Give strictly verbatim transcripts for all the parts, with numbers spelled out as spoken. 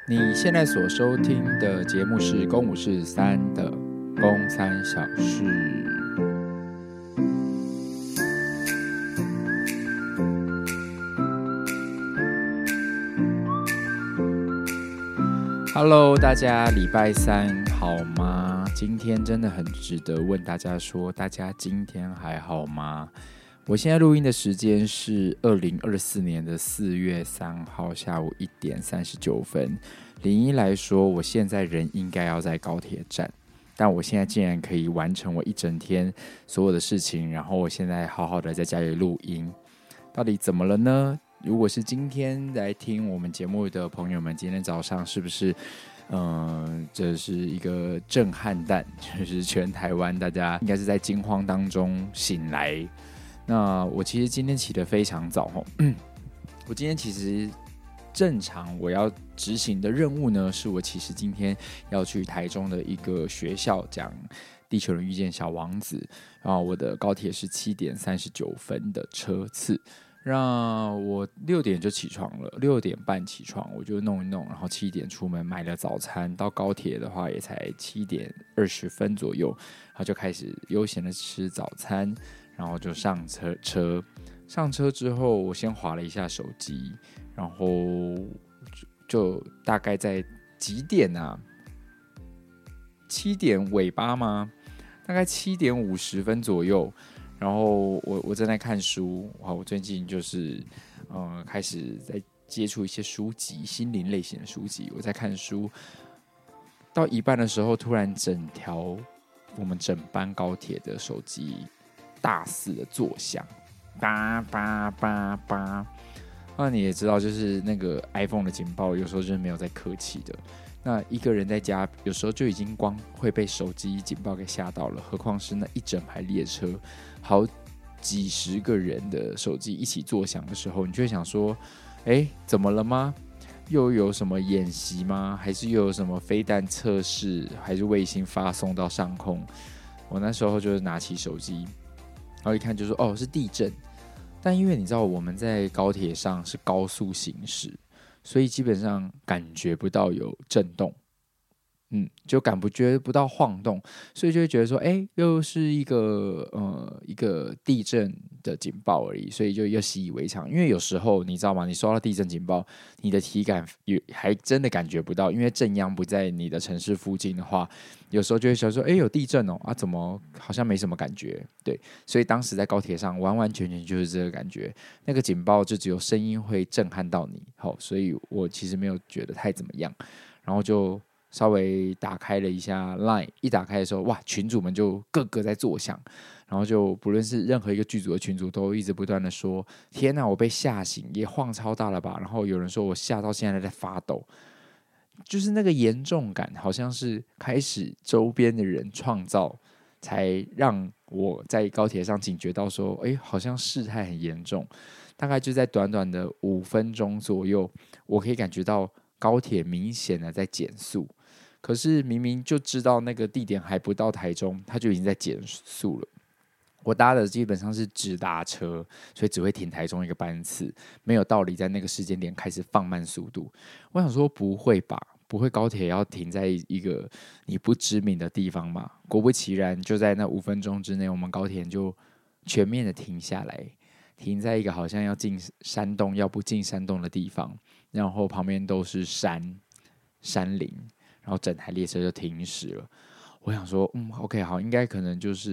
你现在所收听的节目是公五是三的公三小事。Hello， 大家礼拜三好吗？今天真的很值得问大家说，大家今天还好吗？我现在录音的时间是二零二四年的四月三号下午一点三十九分。理应来说，我现在人应该要在高铁站，但我现在竟然可以完成我一整天所有的事情，然后我现在好好的在家里录音，到底怎么了呢？如果是今天来听我们节目的朋友们，今天早上是不是，嗯、呃，这是一个震撼弹，就是全台湾大家应该是在惊慌当中醒来。那我其实今天起得非常早哦，我今天其实正常我要执行的任务呢，是我其实今天要去台中的一个学校讲《地球人遇见小王子》，然后我的高铁是七点三十九分的车次。让我六点就起床了，六点半起床，我就弄一弄，然后七点出门买了早餐。到高铁的话，也才七点二十分左右，然后就开始悠闲的吃早餐，然后就上车车。上车之后，我先滑了一下手机，然后 就, 就大概在几点啊？七点尾巴吗？大概七点五十分左右。然后我我正在看书，我最近就是呃开始在接触一些书籍，心灵类型的书籍。我在看书，到一半的时候，突然整条我们整班高铁的手机大肆的作响，叭叭叭叭。那你也知道，就是那个 iPhone 的警报，有时候就是没有在客气的。那一个人在家，有时候就已经光会被手机警报给吓到了，何况是那一整排列车，好几十个人的手机一起作响的时候，你就会想说：哎，怎么了吗？又有什么演习吗？还是又有什么飞弹测试？还是卫星发送到上空？我那时候就是拿起手机，然后一看就说：哦，是地震。但因为你知道我们在高铁上是高速行驶，所以基本上感觉不到有震动，嗯，就感觉不到晃动，所以就会觉得说，哎，又是一个呃一个地震的警报而已，所以就又习以为常。因为有时候你知道吗？你收到地震警报，你的体感也还真的感觉不到，因为震央不在你的城市附近的话，有时候就会想说，哎，有地震哦，啊，怎么好像没什么感觉？对，所以当时在高铁上完完全全就是这个感觉，那个警报就只有声音会震撼到你，好，所以我其实没有觉得太怎么样，然后就稍微打开了一下 Line， 一打开的时候，哇，群组们就个个在作响，然后就不论是任何一个剧组的群组，都一直不断的说：天哪，我被吓醒，也晃超大了吧？然后有人说我吓到现在在发抖，就是那个严重感，好像是开始周边的人创造，才让我在高铁上警觉到说，哎，好像事态很严重。大概就在短短的五分钟左右，我可以感觉到高铁明显的在减速。可是明明就知道那个地点还不到台中，它就已经在减速了。我搭的基本上是直达车，所以只会停台中一个班次，没有道理在那个时间点开始放慢速度。我想说不会吧，不会高铁要停在一个你不知名的地方嘛？果不其然，就在那五分钟之内，我们高铁就全面的停下来，停在一个好像要进山洞要不进山洞的地方，然后旁边都是山山林。然后整台列车就停驶了。我想说，嗯 ，OK， 好，应该可能就是，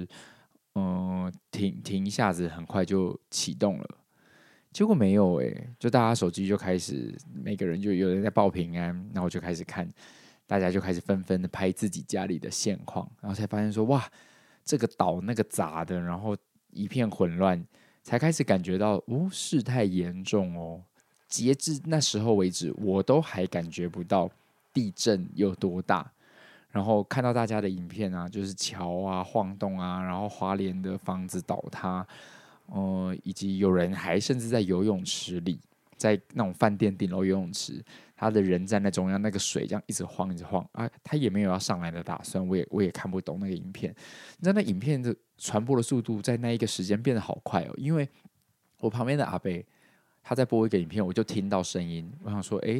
嗯、呃，停停一下子，很快就启动了。结果没有哎、欸，就大家手机就开始，每个人就有人在报平安，然后我就开始看，大家就开始纷纷的拍自己家里的现况，然后才发现说，哇，这个倒那个砸的，然后一片混乱，才开始感觉到，哦，事态严重哦。截至那时候为止，我都还感觉不到地震有多大。然后看到大家的影片啊，就是桥啊晃动啊，然后花莲的房子倒塌，呃，以及有人还甚至在游泳池里，在那种饭店顶楼游泳池，他的人站在中央，那个水这样一直晃一直晃啊，他也没有要上来的打算，我也我也看不懂那个影片。你知道那影片的传播的速度在那一个时间变得好快哦，因为我旁边的阿伯他在播一个影片，我就听到声音，我想说，哎。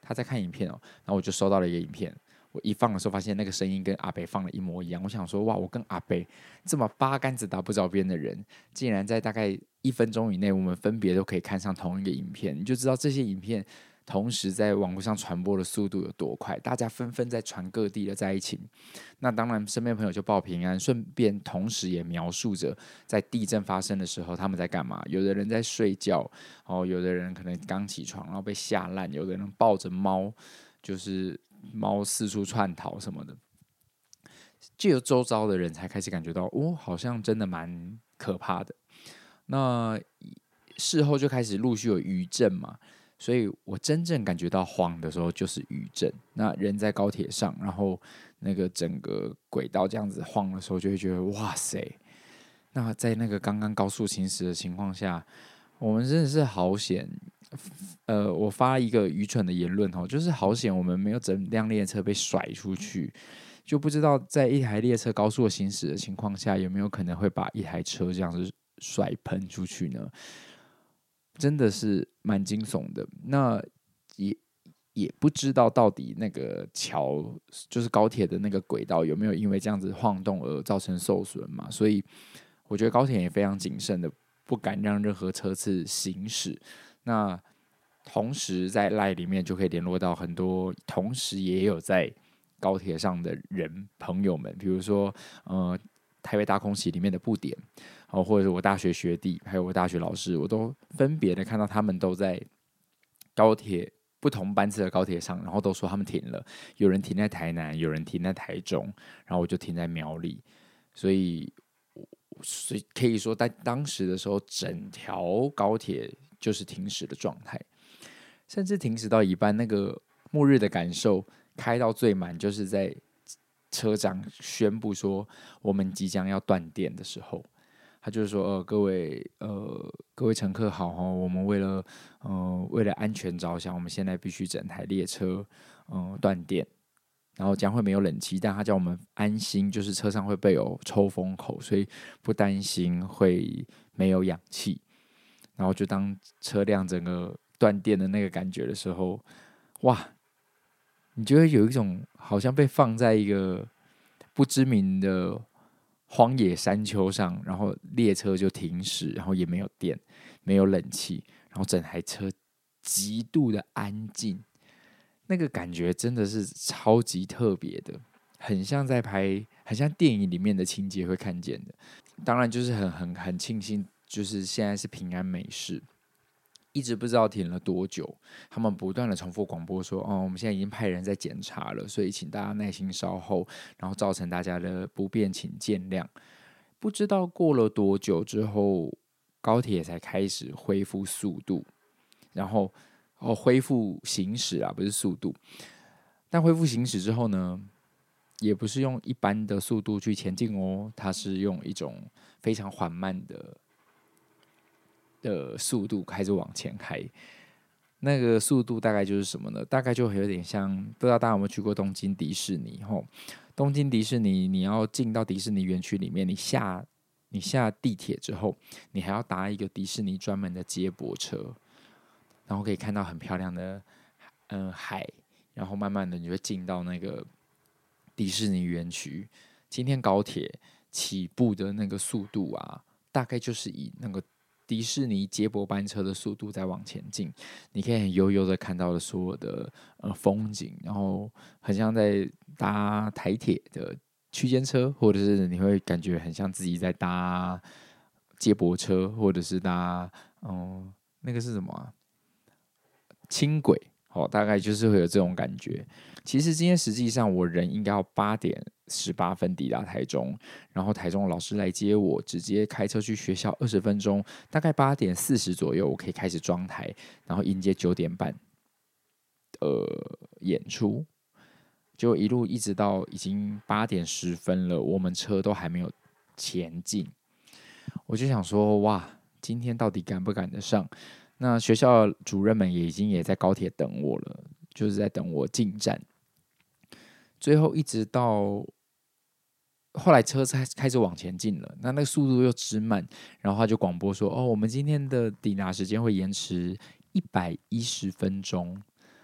他在看影片哦，然后我就收到了一个影片。我一放的时候，发现那个声音跟阿北放的一模一样。我想说，哇，我跟阿北这么八竿子打不着边的人，竟然在大概一分钟以内，我们分别都可以看上同一个影片，你就知道这些影片同时在网络上传播的速度有多快，大家纷纷在传各地的灾情。那当然，身边的朋友就报平安，顺便同时也描述着在地震发生的时候他们在干嘛。有的人在睡觉，哦，有的人可能刚起床然后被吓烂，有的人抱着猫，就是猫四处窜逃什么的。就有周遭的人才开始感觉到，哦，好像真的蛮可怕的。那事后就开始陆续有余震嘛，所以我真正感觉到晃的时候就是余震。那人在高铁上，然后那个整个轨道这样子晃的时候，就会觉得哇塞。那在那个刚刚高速行驶的情况下，我们真的是好险。呃，我发一个愚蠢的言论哦，就是好险我们没有整辆列车被甩出去，就不知道在一台列车高速行驶的情况下，有没有可能会把一台车这样子甩喷出去呢？真的是蛮惊悚的。那也也不知道到底那个桥，就是高铁的那个轨道有没有因为这样子晃动而造成受损嘛？所以我觉得高铁也非常谨慎的，不敢让任何车次行驶。那同时在 LINE 里面就可以联络到很多同时也有在高铁上的人朋友们，比如说呃台北大空袭里面的布点，哦，或者是我大学学弟，还有我大学老师，我都分别的看到他们都在高铁不同班次的高铁上，然后都说他们停了，有人停在台南，有人停在台中，然后我就停在苗栗，所以所以可以说在当时的时候，整条高铁就是停驶的状态，甚至停驶到一半，那个末日的感受开到最满，就是在车长宣布说我们即将要断电的时候。他就是说，呃，各位，呃，各位乘客好哦，我们为了，呃，为了安全着想，我们现在必须整台列车，呃，断电，然后将会没有冷气，但他叫我们安心，就是车上会备有抽风口，所以不担心会没有氧气。然后就当车辆整个断电的那个感觉的时候，哇，你就会有一种好像被放在一个不知名的荒野山丘上，然后列车就停驶，然后也没有电，没有冷气，然后整台车极度的安静，那个感觉真的是超级特别的，很像在拍，很像电影里面的情节会看见的。当然，就是很很很庆幸，就是现在是平安没事。一直不知道停了多久，他们不断的重复广播说：“哦，我们现在已经派人在检查了，所以请大家耐心稍后，然后造成大家的不便，请见谅。”不知道过了多久之后，高铁才开始恢复速度，然后哦恢复行驶啊，不是速度。但恢复行驶之后呢，也不是用一般的速度去前进哦，它是用一种非常缓慢的。的速度开始往前开，那个速度大概就是什么呢？大概就有点像，不知道大家有没有去过东京迪士尼？吼，东京迪士尼，你要进到迪士尼园区里面，你下你下地铁之后，你还要搭一个迪士尼专门的接驳车，然后可以看到很漂亮的嗯、呃、海，然后慢慢的你就会进到那个迪士尼园区。今天高铁起步的那个速度啊，大概就是以那个迪士尼接驳班车的速度在往前进，你可以很悠悠的看到了所有的呃风景，然后很像在搭台铁的区间车，或者是你会感觉很像自己在搭接驳车，或者是搭嗯那个是什么啊？轻轨。哦，大概就是会有这种感觉。其实今天实际上我人应该要八点十八分抵达台中，然后台中的老师来接我，直接开车去学校二十分钟，大概八点四十左右我可以开始装台，然后迎接九点半呃演出，就一路一直到已经八点十分了，我们车都还没有前进。我就想说，哇，今天到底赶不赶得上？那学校主任们也已经也在高铁等我了，就是在等我进站。最后一直到后来车才开始往前进了，那那个速度又之慢，然后他就广播说：“哦，我们今天的抵达时间会延迟一百一十分钟。”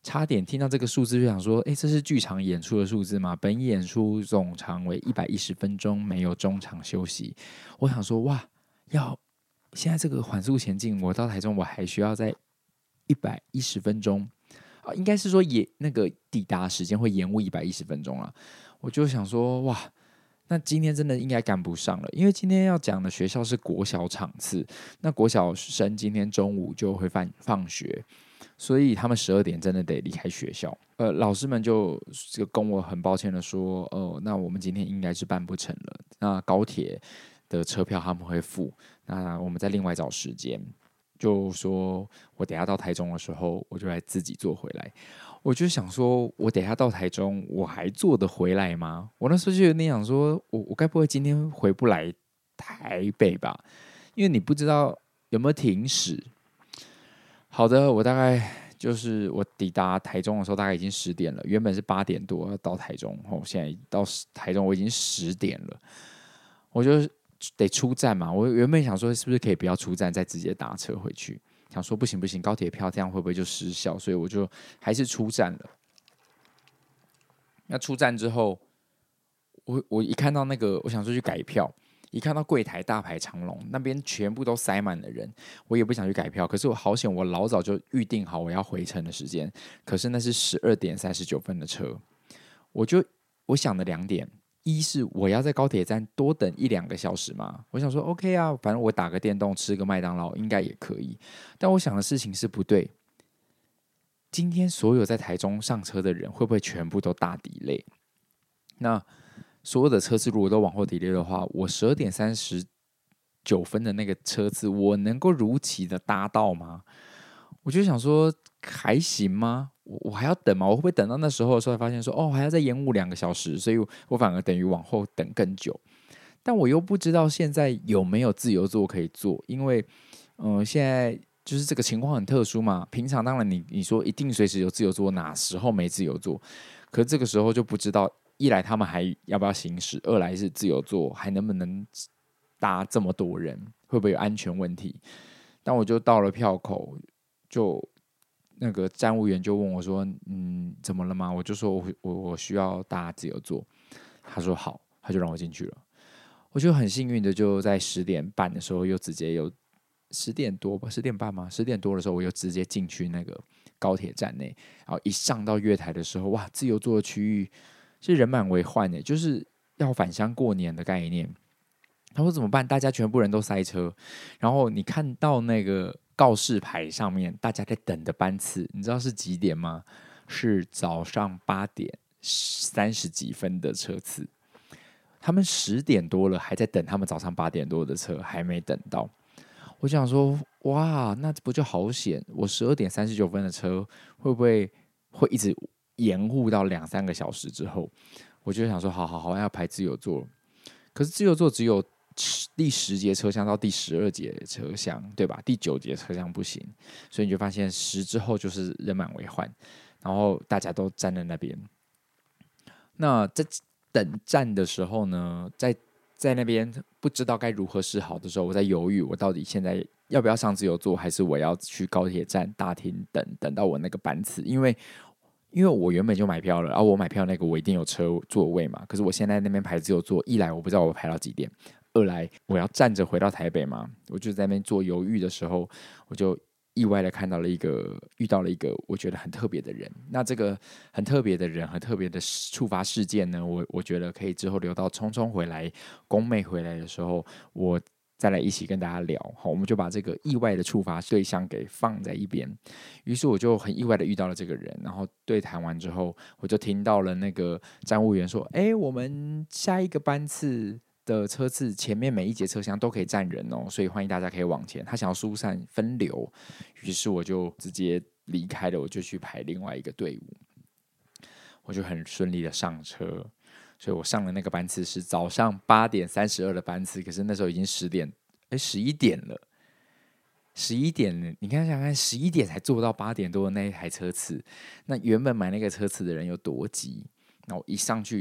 差点听到这个数字就想说，哎，这是剧场演出的数字吗？本演出总长为一百一十分钟，没有中场休息。我想说，哇，要现在这个缓速前进，我到台中我还需要在一百一十分钟啊，应该是说也那个抵达时间会延误一百一十分钟啊。我就想说，哇，那今天真的应该赶不上了，因为今天要讲的学校是国小场次，那国小生今天中午就会放放学，所以他们十二点真的得离开学校。呃，老师们就就跟我很抱歉的说，哦，那我们今天应该是办不成了。那高铁的车票他们会付，那我们再另外找时间。就说我等一下到台中的时候，我就来自己坐回来。我就想说，我等一下到台中，我还坐得回来吗？我那时候就有点想说，我我该不会今天回不来台北吧？因为你不知道有没有停驶。好的，我大概就是我抵达台中的时候，大概已经十点了。原本是八点多要到台中，哦，现在到台中我已经十点了，我就得出站嘛。我原本想说，是不是可以不要出站，再直接搭车回去？想说不行不行，高铁票这样会不会就失效？所以我就还是出站了。那出站之后，我我一看到那个，我想说去改票，一看到柜台大排长龙，那边全部都塞满了人，我也不想去改票。可是我好险，我老早就预定好我要回程的时间，可是那是十二点三十九分的车，我就我想了两点。一是我要在高铁站多等一两个小时嘛，我想说 OK 啊，反正我打个电动吃个麦当劳应该也可以。但我想的事情是不对，今天所有在台中上车的人会不会全部都大delay？那所有的车次如果都往后 delay 的话，我十二点三十九分的那个车次，我能够如期的搭到吗？我就想说，还行吗？我我还要等吗？我会不会等到那时候的时候，发现说，哦，还要再延误两个小时，所以我反而等于往后等更久。但我又不知道现在有没有自由座可以坐，因为，嗯、呃，现在就是这个情况很特殊嘛。平常当然你你说一定随时有自由座，哪时候没自由座？可是这个时候就不知道，一来他们还要不要行驶，二来是自由座还能不能搭这么多人，会不会有安全问题？但我就到了票口，就那个站务员就问我说：“嗯，怎么了吗？”我就说我我我需要搭自由座。他说好，他就让我进去了。我就很幸运的就在十点半的时候又直接有十点多吧，十点半吗？十点多的时候我又直接进去那个高铁站内，然后一上到月台的时候，哇，自由座的区域是人满为患的，就是要返乡过年的概念。他说怎么办？大家全部人都塞车，然后你看到那个告示牌上面大家在等的班次，你知道是几点吗？是早上八点三十几分的车次。他们十点多了还在等他们早上八点多的车，还没等到。我想说，哇，那不就好险？我十二点三十九分的车会不会会一直延误到两三个小时之后？我就想说，好好好，要排自由座。可是自由座只有第十节车厢到第十二节车厢，对吧？第九节车厢不行，所以你就发现十之后就是人满为患，然后大家都站在那边。那在等站的时候呢，在在那边不知道该如何是好的时候，我在犹豫，我到底现在要不要上自由座，还是我要去高铁站大厅等等到我那个班次？因为因为我原本就买票了，然、啊、后我买票那个我一定有车座位嘛。可是我现在那边排自由座，一来我不知道我排到几点，二来我要站着回到台北嘛。我就在那边做犹豫的时候，我就意外的看到了一个，遇到了一个我觉得很特别的人。那这个很特别的人，很特别的触发事件呢，我我觉得可以之后留到聪聪回来、宫妹回来的时候，我再来一起跟大家聊。好，我们就把这个意外的触发对象给放在一边。于是我就很意外的遇到了这个人，然后对谈完之后，我就听到了那个站务员说：“哎，我们下一个班次的车次前面每一节车厢都可以站人哦，所以欢迎大家可以往前。”他想要疏散分流，于是我就直接离开了，我就去排另外一个队伍。我就很顺利的上车，所以我上了那个班次是早上八点三十二的班次，可是那时候已经十点，哎，十一点了。十一点，你看想看，十一点才坐到八点多的那一台车次，那原本买那个车次的人有多急？那我一上去，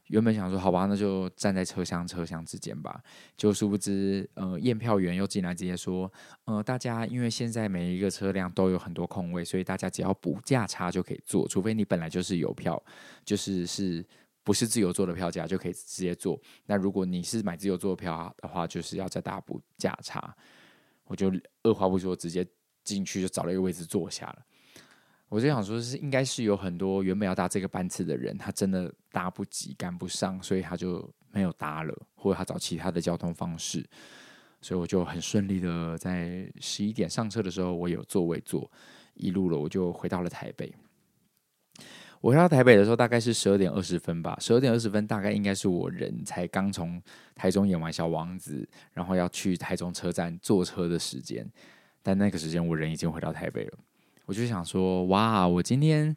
原本想说好吧，那就站在车厢车厢之间吧，就殊不知，呃，验票员又进来直接说，呃，大家因为现在每一个车辆都有很多空位，所以大家只要补价差就可以坐，除非你本来就是有票，就是是不是自由座的票价就可以直接坐。那如果你是买自由座的票的话，就是要再大补价差。我就二话不说，直接进去就找了一个位置坐下了。我就想说是应该是有很多原本要搭这个班次的人，他真的搭不及赶不上，所以他就没有搭了，或者他找其他的交通方式，所以我就很顺利的在十一点上车的时候，我有座位坐，一路了我就回到了台北。我回到台北的时候大概是十二点二十分吧，十二点二十分大概应该是我人才刚从台中演完小王子，然后要去台中车站坐车的时间，但那个时间我人已经回到台北了。我就想说，哇，我今天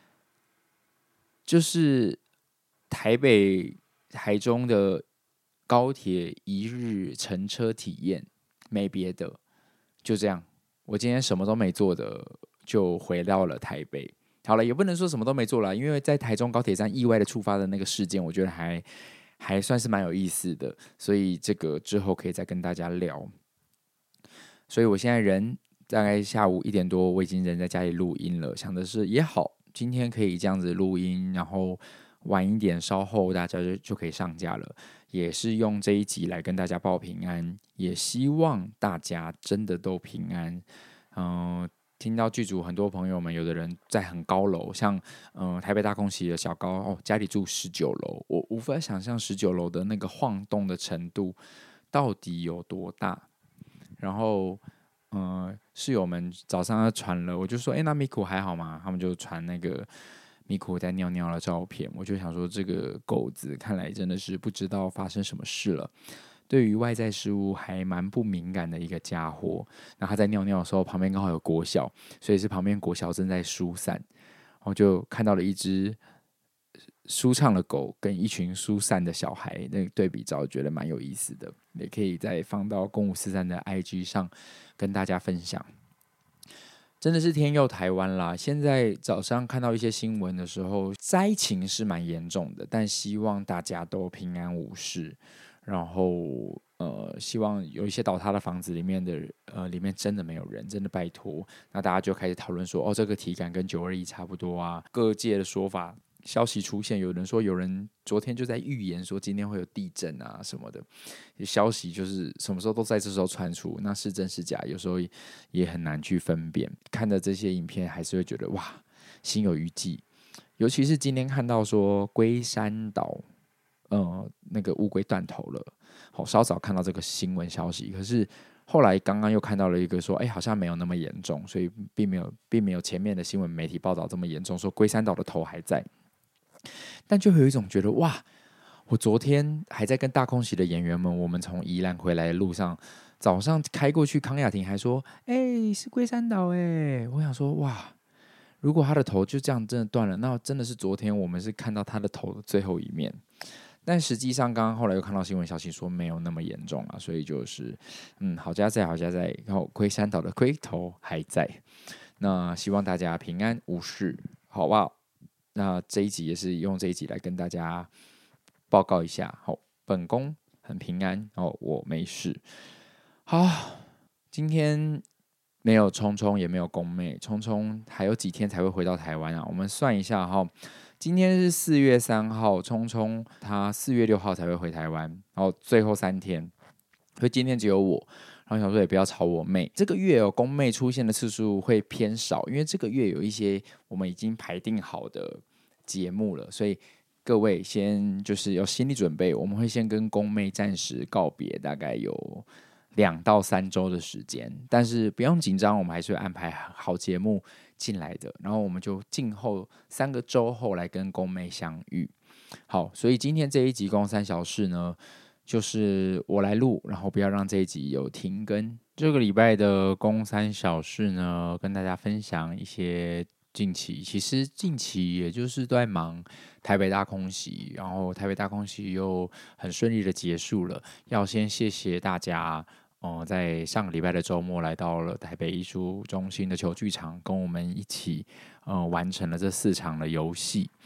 就是台北、台中的高铁一日乘车体验，没别的，就这样。我今天什么都没做的，就回到了台北。好了，也不能说什么都没做啦，因为在台中高铁站意外的触发的那个事件，我觉得还还算是蛮有意思的，所以这个之后可以再跟大家聊。所以我现在人。大概下午一点多，我已经人在家里录音了。想的是也好，今天可以这样子录音，然后晚一点，稍后大家 就, 就可以上架了。也是用这一集来跟大家报平安，也希望大家真的都平安。嗯、呃，听到剧组很多朋友们，有的人在很高楼，像嗯、呃、台北大空袭的小高哦，家里住十九楼，我无法想象十九楼的那个晃动的程度到底有多大，然后。呃，室友们早上传了，我就说，哎、欸，那米库还好吗？他们就传那个米库在尿尿的照片，我就想说，这个狗子看来真的是不知道发生什么事了。对于外在事物还蛮不敏感的一个家伙。那他在尿尿的时候，旁边刚好有国小，所以是旁边国小正在疏散，然后就看到了一只舒畅的狗跟一群疏散的小孩，那个对比照觉得蛮有意思的，也可以再放到公五四三的 I G 上跟大家分享。真的是天佑台湾啦！现在早上看到一些新闻的时候，灾情是蛮严重的，但希望大家都平安无事。然后呃，希望有一些倒塌的房子里面的呃，里面真的没有人，真的拜托。那大家就开始讨论说，哦，这个体感跟九二一差不多啊，各界的说法。消息出现，有人说有人昨天就在预言说今天会有地震啊什么的，消息就是什么时候都在这时候传出，那是真是假，有时候也很难去分辨。看的这些影片，还是会觉得哇，心有余悸。尤其是今天看到说龟山岛，呃，那个乌龟断头了，好稍早看到这个新闻消息，可是后来刚刚又看到了一个说，哎，好像没有那么严重，所以并没有并没有前面的新闻媒体报道这么严重，说龟山岛的头还在。但就有一种觉得哇，我昨天还在跟大空袭的演员们，我们从宜兰回来的路上，早上开过去，康雅婷还说：“哎、欸，是龟山岛哎。”我想说哇，如果他的头就这样真的断了，那真的是昨天我们是看到他的头的最后一面。但实际上，刚刚后来又看到新闻消息说没有那么严重啊，所以就是嗯，好家在好家在，然后龟山岛的龟头还在。那希望大家平安无事，好不好？那这一集也是用这一集来跟大家报告一下，好，本宫很平安哦，我没事。好，今天没有聪聪，也没有宫妹，聪聪还有几天才会回到台湾啊？我们算一下哈，今天是四月三号，聪聪他四月六号才会回台湾，然后最后三天，所以今天只有我。然后想说也不要吵我妹，这个月有宫妹出现的次数会偏少，因为这个月有一些我们已经排定好的节目了，所以各位先就是有心理准备，我们会先跟宫妹暂时告别，大概有两到三周的时间，但是不用紧张，我们还是会安排好节目进来的，然后我们就静候三个周后来跟宫妹相遇。好，所以今天这一集公三小事呢，就是我来录，然后不要让这一集有停更。这个礼拜的公三小事呢，跟大家分享一些近期，其实近期也就是都在忙台北大空袭，然后台北大空袭又很顺利的结束了。要先谢谢大家，呃，在上个礼拜的周末来到了台北艺术中心的球剧场，跟我们一起呃完成了这四场的游戏。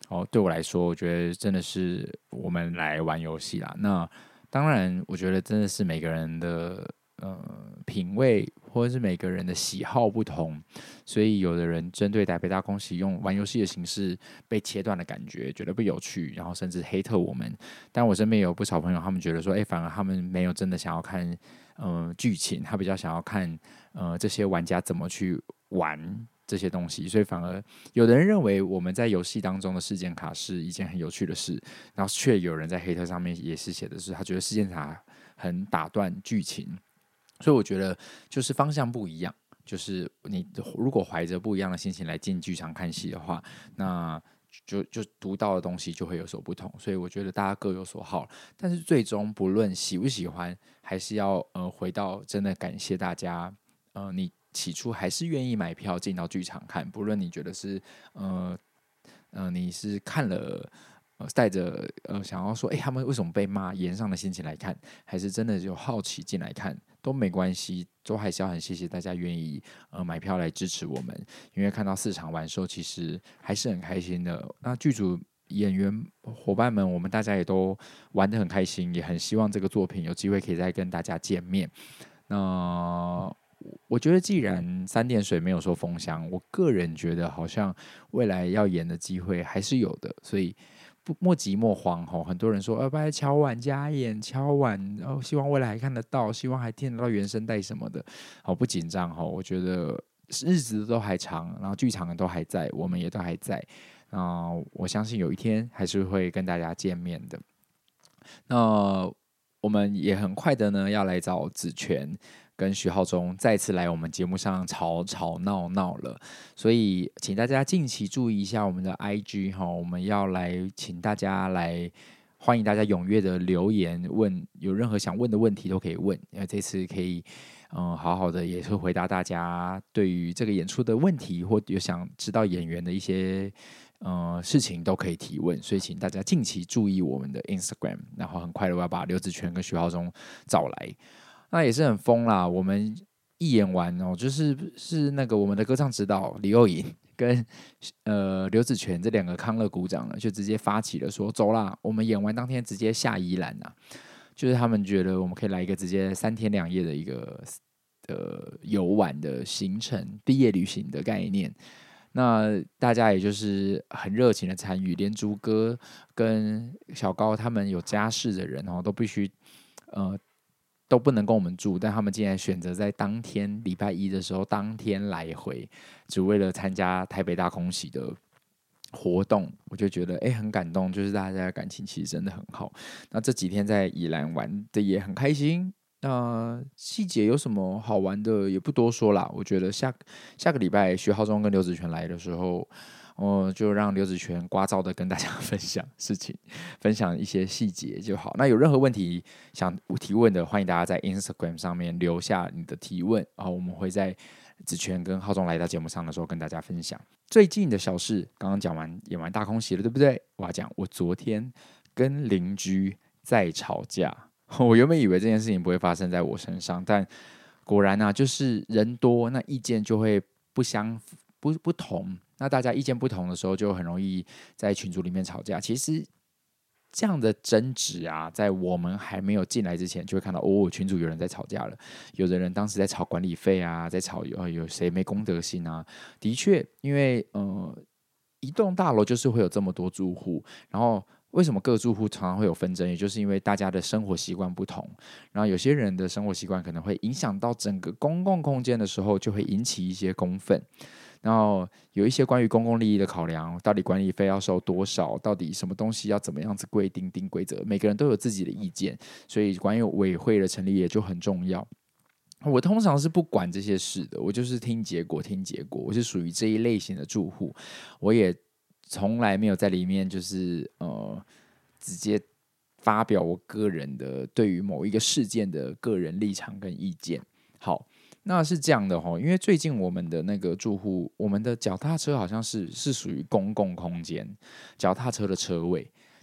哦，对我来说，我觉得真的是我们来玩游戏啦。那当然，我觉得真的是每个人的呃品味或者是每个人的喜好不同，所以有的人针对台北大空袭用玩游戏的形式被切断的感觉，觉得不有趣，然后甚至黑特我们。但我身边有不少朋友，他们觉得说，哎，反而他们没有真的想要看呃剧情，他比较想要看呃这些玩家怎么去玩这些东西，所以反而有的人认为我们在游戏当中的事件卡是一件很有趣的事，然后却有人在黑特上面也是写的是，他觉得事件卡很打断剧情，所以我觉得就是方向不一样，就是你如果怀着不一样的心情来进剧场看戏的话，那就就读到的东西就会有所不同，所以我觉得大家各有所好，但是最终不论喜不喜欢，还是要呃回到真的感谢大家，呃你。起初还是愿意买票进到剧场看，不论你觉得是呃呃你是看了呃带着呃想要说哎、欸、他们为什么被骂言上的心情来看，还是真的有好奇进来看都没关系，都还是要很谢谢大家愿意呃买票来支持我们，因为看到四场完售其实还是很开心的。那剧组演员伙伴们，我们大家也都玩得很开心，也很希望这个作品有机会可以再跟大家见面。那我觉得，既然三点水没有说封箱，我个人觉得好像未来要演的机会还是有的，所以不莫急莫慌吼。很多人说，要不然敲碗加演，敲碗，然后希望未来还看得到，希望还听得到原声带什么的，好不紧张吼。我觉得日子都还长，然后剧场都还在，我们也都还在，啊，我相信有一天还是会跟大家见面的。那我们也很快的呢，要来找子权跟徐浩中再次来我们节目上吵吵闹闹了，所以请大家近期注意一下我们的 I G 哈，我们要来请大家来欢迎大家踊跃的留言问，有任何想问的问题都可以问，因为这次可以嗯好好的也是回答大家对于这个演出的问题，或有想知道演员的一些。呃，事情都可以提问，所以请大家近期注意我们的 Instagram， 然后很快的我要把刘子权跟徐浩中找来，那也是很疯啦。我们一演完哦，就是是那个我们的歌唱指导李幼颖跟呃刘子权这两个康乐股长呢，就直接发起了说走啦，我们演完当天直接下宜兰啊，就是他们觉得我们可以来一个直接三天两夜的一个呃游玩的行程，毕业旅行的概念。那大家也就是很热情的参与，连竹哥跟小高他们有家室的人哦，都必须呃都不能跟我们住，但他们竟然选择在当天礼拜一的时候当天来回，只为了参加台北大空袭的活动，我就觉得哎、欸、很感动，就是大家的感情其实真的很好。那这几天在宜兰玩的也很开心。那细节有什么好玩的也不多说啦。我觉得下下个礼拜徐浩中跟刘子权来的时候，哦，就让刘子权聒噪的跟大家分享事情，分享一些细节就好。那有任何问题想提问的，欢迎大家在 Instagram 上面留下你的提问，然后我们会在子权跟浩中来到节目上的时候跟大家分享最近的小事。刚刚讲完演完大空袭了，对不对？我要讲我昨天跟邻居在吵架。我原本以为这件事情不会发生在我身上，但果然啊，就是人多，那意见就会不相不不同。那大家意见不同的时候，就很容易在群组里面吵架。其实这样的争执啊，在我们还没有进来之前，就会看到哦，群组有人在吵架了。有的人当时在吵管理费啊，在吵有有谁没公德心啊。的确，因为呃，一栋大楼就是会有这么多住户，然后。为什么各住户常常会有纷争？也就是因为大家的生活习惯不同，然后有些人的生活习惯可能会影响到整个公共空间的时候，就会引起一些公愤。然后有一些关于公共利益的考量，到底管理费要收多少？到底什么东西要怎么样子规定定规则？每个人都有自己的意见，所以管委会的成立也就很重要。我通常是不管这些事的，我就是听结果，听结果。我是属于这一类型的住户，我也。从来没有在里面就是呃直接发表我个人的对于某一个事件的个人立场跟意见。好，那是这样的哈，因为最近我们的那个住户，我们的脚踏车好像是是属于公共空间，脚踏车的车位。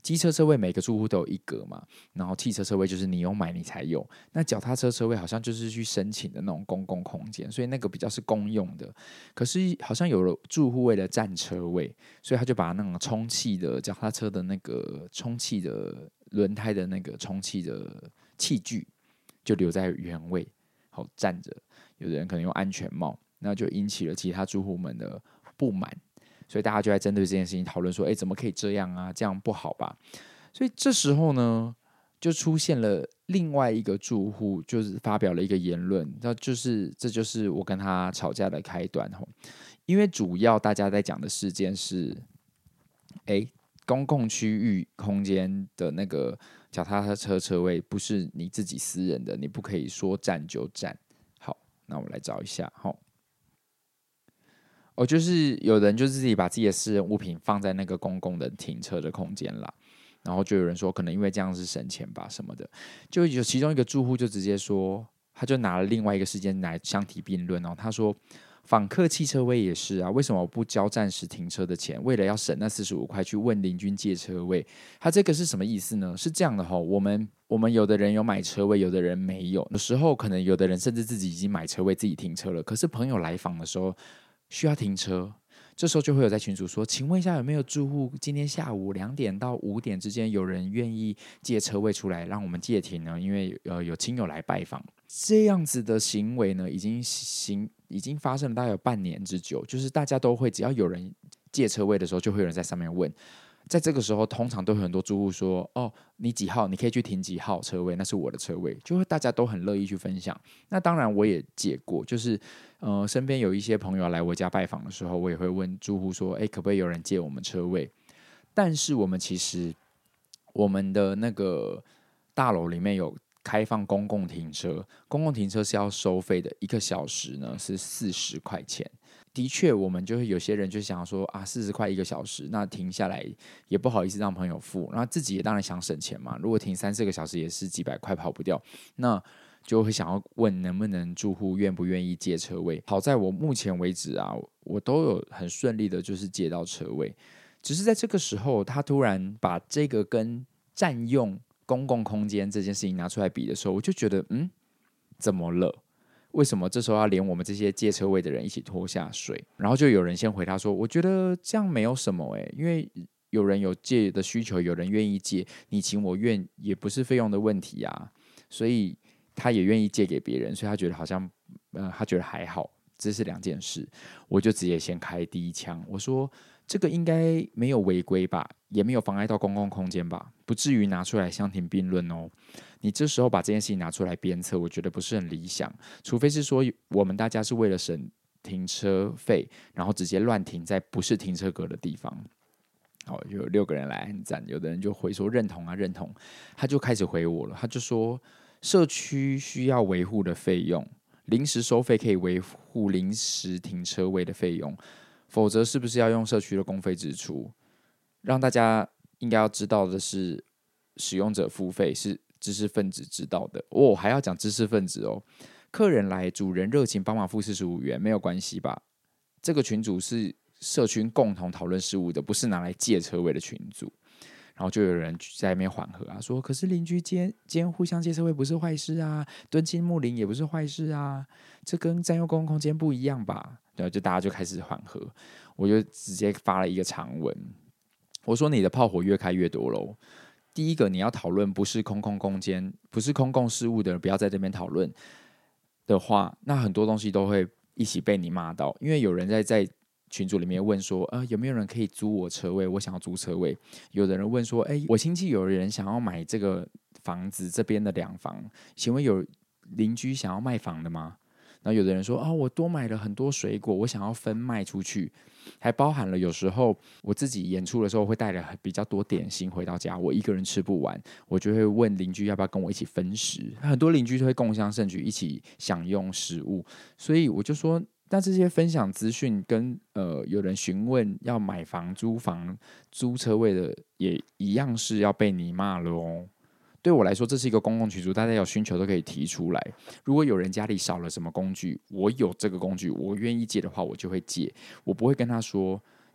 机车车位每个住户都有一格嘛，然后汽车车位就是你有买你才有，那脚踏车车位好像就是去申请的那种公共空间，所以那个比较是公用的。可是好像有了住户为了占车位，所以他就把那种充气的脚踏车的那个充气的轮胎的那个充气的器具就留在原位，好站着。有的人可能用安全帽，那就引起了其他住户们的不满，所以大家就在针对这件事情讨论说，哎，怎么可以这样啊？这样不好吧？所以这时候呢，就出现了另外一个住户，就是发表了一个言论，那就是这就是我跟他吵架的开端。因为主要大家在讲的事件是，哎，公共区域空间的那个脚踏车车位不是你自己私人的，你不可以说占就占。好，那我们来找一下哈。哦，就是有人就是自己把自己的私人物品放在那个公共的停车的空间啦，然后就有人说可能因为这样是省钱吧什么的，就有其中一个住户就直接说，他就拿了另外一个事件来相提并论哦，他说访客汽车位也是啊，为什么我不交暂时停车的钱，为了要省那四十五块去问邻居借车位？他这个是什么意思呢？是这样的哈、哦，我们我们有的人有买车位，有的人没有，有时候可能有的人甚至自己已经买车位自己停车了，可是朋友来访的时候需要停车，这时候就会有在群组说，请问一下有没有住户今天下午两点到五点之间有人愿意借车位出来让我们借停呢？因为呃有亲友来拜访，这样子的行为呢，已经行已经发生了大概有半年之久，就是大家都会只要有人借车位的时候，就会有人在上面问。在这个时候，通常都有很多住户说：“哦，你几号？你可以去停几号车位，那是我的车位。”就会大家都很乐意去分享。那当然，我也借过，就是呃，身边有一些朋友来我家拜访的时候，我也会问住户说：“哎，可不可以有人借我们车位？”但是我们其实我们的那个大楼里面有开放公共停车，公共停车是要收费的，一个小时呢是四十块钱。的确，我们就会有些人就想说啊，四十块一个小时，那停下来也不好意思让朋友付，那自己也当然想省钱嘛。如果停三四个小时也是几百块跑不掉，那就会想要问能不能住户愿不愿意借车位。好在我目前为止啊，我都有很顺利的，就是借到车位。只是在这个时候，他突然把这个跟占用公共空间这件事情拿出来比的时候，我就觉得，嗯，怎么了？为什么这时候要连我们这些借车位的人一起拖下水？然后就有人先回他说：“我觉得这样没有什么哎，因为有人有借的需求，有人愿意借，你情我愿也不是费用的问题啊，所以他也愿意借给别人，所以他觉得好像，呃，他觉得还好，这是两件事。”我就直接先开第一枪，我说：“这个应该没有违规吧，也没有妨碍到公共空间吧，不至于拿出来相提并论哦。你这时候把这件事情拿出来鞭策，我觉得不是很理想。除非是说我们大家是为了省停车费，然后直接乱停在不是停车格的地方。”好，有六个人来按赞，有的人就回说认同啊认同，他就开始回我了，他就说社区需要维护的费用，临时收费可以维护临时停车位的费用。否则是不是要用社区的公费支出？让大家应该要知道的是，使用者付费是知识分子知道的哦，还要讲知识分子哦。客人来，主人热情帮忙付四十五元，没有关系吧？这个群组是社群共同讨论事务的，不是拿来借车位的群组。然后就有人在那边缓和啊，说可是邻居间间互相借车位不是坏事啊，敦亲睦邻也不是坏事啊，这跟占用公共空间不一样吧？对，就大家就开始缓和，我就直接发了一个长文，我说你的炮火越开越多喽。第一个你要讨论不是公共空间，不是公共事务的人，不要在这边讨论的话，那很多东西都会一起被你骂到，因为有人在在群组里面问说，呃，有没有人可以租我车位？我想要租车位。有的人问说，哎，我亲戚有人想要买这个房子这边的两房，请问有邻居想要卖房的吗？然后有的人说，哦，我多买了很多水果，我想要分卖出去，还包含了有时候我自己演出的时候会带了比较多点心回到家，我一个人吃不完，我就会问邻居要不要跟我一起分食。很多邻居都会共襄盛举，一起享用食物，所以我就说，那这些分享资讯跟呃有人询问要买房、租房、租车位的，也一样是要被你骂了哦。对我来说，这是一个公共群组，大家有需求都可以提出来。如果有人家里少了什么工具，我有这个工具，我愿意借的话，我就会借。我不会跟他说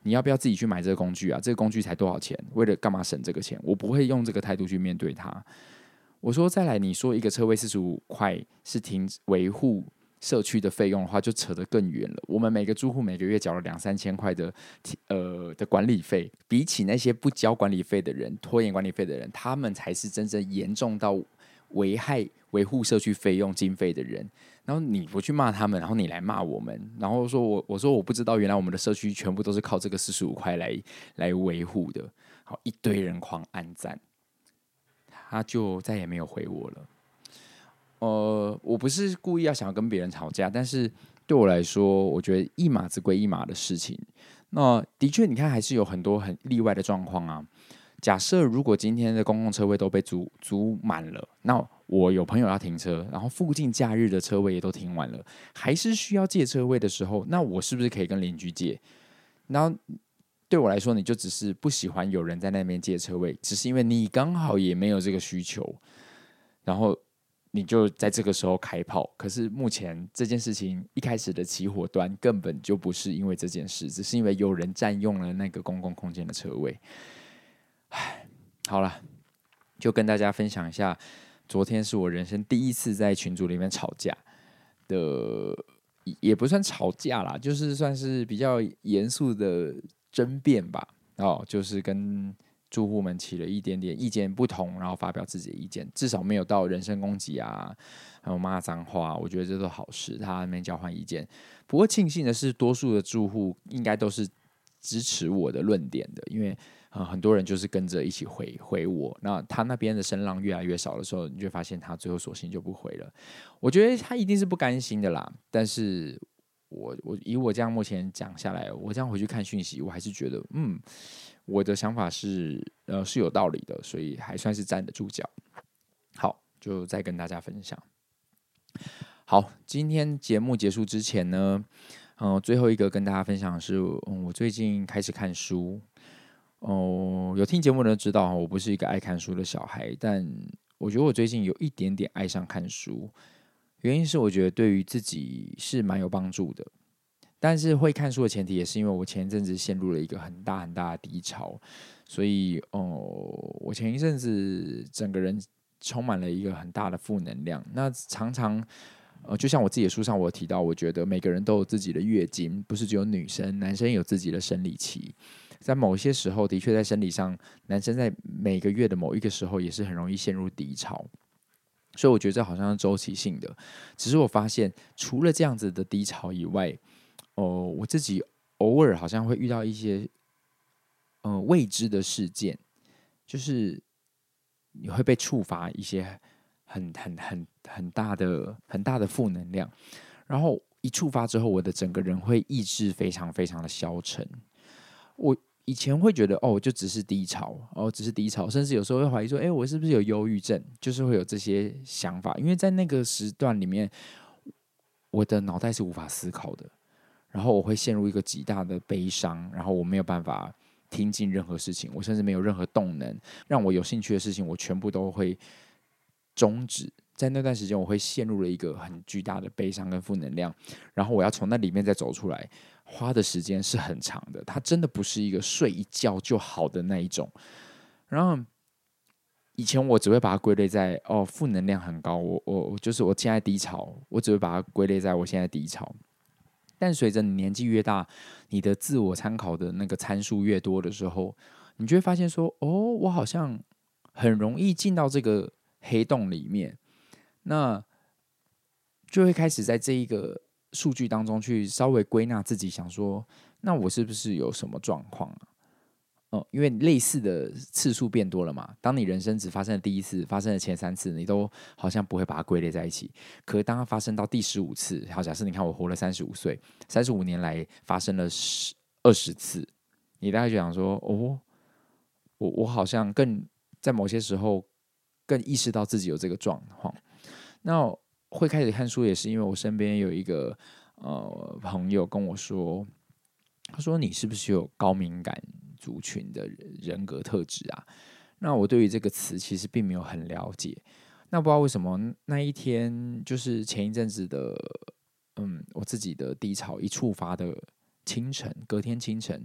你要不要自己去买这个工具啊？这个工具才多少钱？为了干嘛省这个钱？我不会用这个态度去面对它。我说再来，你说一个车位四十五块是停维护社区的费用的话，就扯得更远了。我们每个住户每个月缴了两三千块的呃的管理费，比起那些不交管理费的人、拖延管理费的人，他们才是真正严重到危害维护社区费用经费的人。然后你不去骂他们，然后你来骂我们，然后说我我说我不知道，原来我们的社区全部都是靠这个四十五块来来维护的。好，一堆人狂按赞，他就再也没有回我了。呃，我不是故意要想要跟别人吵架，但是对我来说，我觉得一码子归一码的事情。那的确，你看还是有很多很例外的状况啊。假设如果今天的公共车位都被租租满了，那我有朋友要停车，然后附近假日的车位也都停完了，还是需要借车位的时候，那我是不是可以跟邻居借？然后对我来说，你就只是不喜欢有人在那边借车位，只是因为你刚好也没有这个需求，然后你就在这个时候开炮。可是目前这件事情一开始的起火端根本就不是因为这件事，只是因为有人占用了那个公共空间的车位。唉，好了，就跟大家分享一下，昨天是我人生第一次在群组里面吵架的，也不算吵架啦，就是算是比较严肃的争辩吧。哦，就是跟住户们起了一点点意见不同，然后发表自己的意见，至少没有到人身攻击啊，还有骂脏话，我觉得这都好事，他那边交换意见。不过庆幸的是，多数的住户应该都是支持我的论点的，因为呃很多人就是跟着一起回回我。那他那边的声浪越来越少的时候，你就发现他最后索性就不回了。我觉得他一定是不甘心的啦，但是我我以我这样目前讲下来，我这样回去看讯息，我还是觉得嗯。我的想法是，呃，是有道理的，所以还算是站得住脚。好，就再跟大家分享。好，今天节目结束之前呢，嗯、呃，最后一个跟大家分享的是，嗯，我最近开始看书。哦、呃，有听节目的人知道，我不是一个爱看书的小孩，但我觉得我最近有一点点爱上看书，原因是我觉得对于自己是蛮有帮助的。但是会看书的前提也是因为我前一阵子陷入了一个很大很大的低潮，所以哦，我前一阵子整个人充满了一个很大的负能量。那常常呃，就像我自己的书上我有提到，我觉得每个人都有自己的月经，不是只有女生，男生有自己的生理期。在某些时候，的确在生理上，男生在每个月的某一个时候也是很容易陷入低潮。所以我觉得这好像是周期性的，只是我发现除了这样子的低潮以外，哦，我自己偶尔好像会遇到一些呃未知的事件，就是你会被触发一些很很很很大的很大的负能量，然后一触发之后，我的整个人会意志非常非常的消沉。我以前会觉得哦，就只是低潮，哦，只是低潮，甚至有时候会怀疑说，哎，我是不是有忧郁症？就是会有这些想法，因为在那个时段里面，我的脑袋是无法思考的。然后我会陷入一个极大的悲伤，然后我没有办法听进任何事情，我甚至没有任何动能，让我有兴趣的事情，我全部都会终止。在那段时间，我会陷入了一个很巨大的悲伤跟负能量，然后我要从那里面再走出来，花的时间是很长的。它真的不是一个睡一觉就好的那一种。然后以前我只会把它归类在哦负能量很高，我我我就是我现在低潮，我只会把它归类在我现在低潮。但随着你年纪越大，你的自我参考的那个参数越多的时候，你就会发现说，哦，我好像很容易进到这个黑洞里面，那就会开始在这一个数据当中去稍微归纳自己，想说，那我是不是有什么状况啊？哦，因为类似的次数变多了嘛，当你人生只发生了第一次，发生了前三次，你都好像不会把它归类在一起。可是当它发生到第十五次，好，假设你看我活了三十五岁，三十五年来发生了十二十次，你大概就想说，哦，我我好像更在某些时候更意识到自己有这个状况。那会开始看书也是因为我身边有一个呃朋友跟我说，他说你是不是有高敏感族群的人格特质啊？那我对于这个词其实并没有很了解。那不知道为什么那一天就是前一阵子的，嗯，我自己的低潮一触发的清晨，隔天清晨，